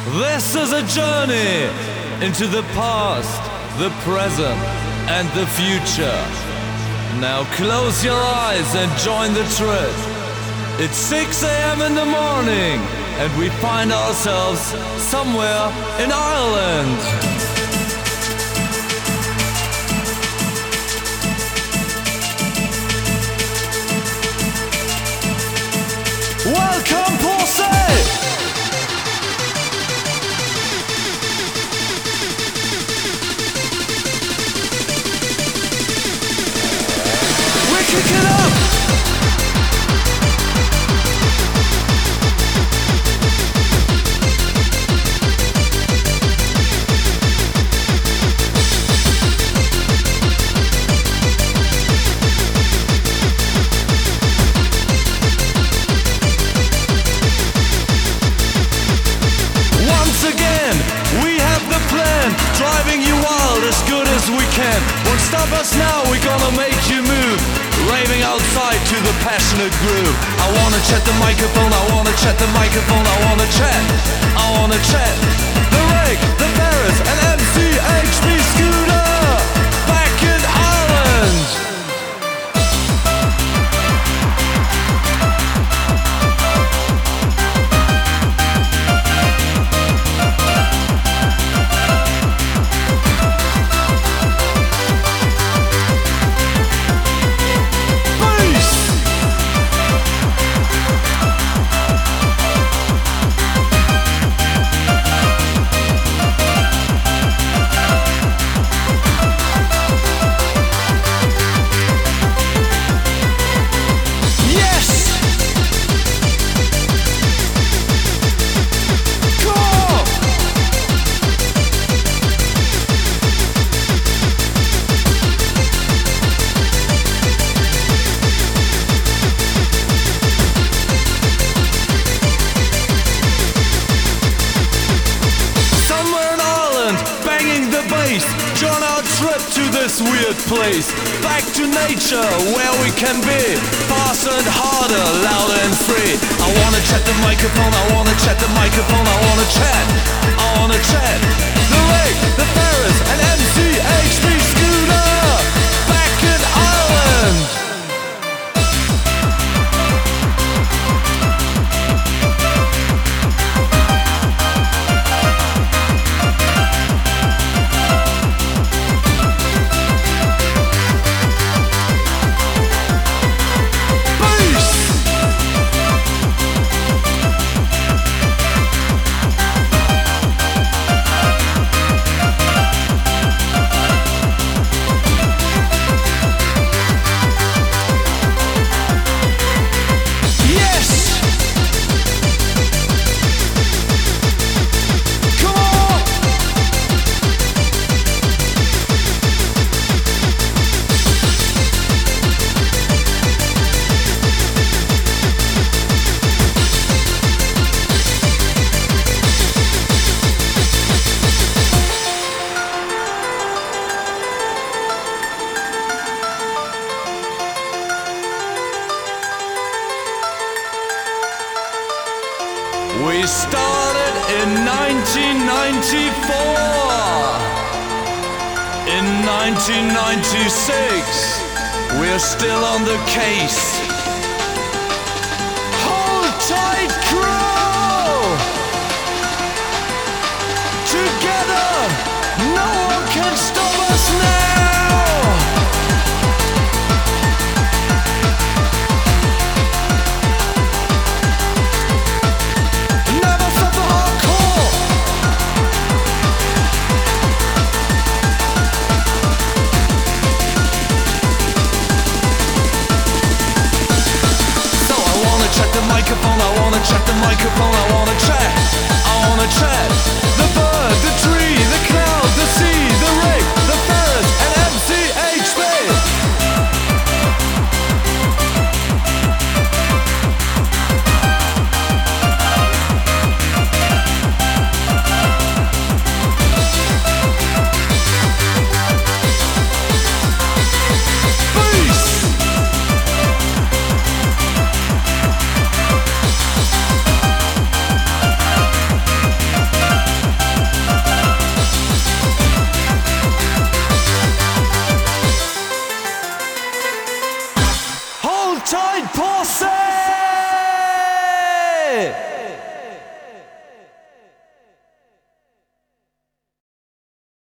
This is a journey into the past, the present, and the future. Now close your eyes and join the trip. It's 6 a.m. in the morning, and we find ourselves somewhere in Ireland. Welcome, Porsche! Kick it up! Once again, we have the plan, driving you wild as good as we can. Won't stop us now, we're gonna make you move. Raving outside to the passionate groove. I wanna chat the microphone, I wanna chat the microphone, I wanna chat, I wanna chat. The Rake, the Paris, and MCHB Scooter, back in Ireland. Join our trip to this weird place. Back to nature, where we can be faster and harder, louder and free. I wanna chat the microphone, I wanna chat the microphone, I wanna chat, I wanna chat. The Rake, the Paris, and MCHB Scooter, back in Ireland. We started in 1994. In 1996, we're still on the case. Hold tight, crew! Together, no one can stop us now! Microphone, I wanna chat the microphone, I wanna chat, I wanna chat. The bird, the tree, the cloud, the sea, the Rake, the Paris, and MCHB. Peace! Yeah!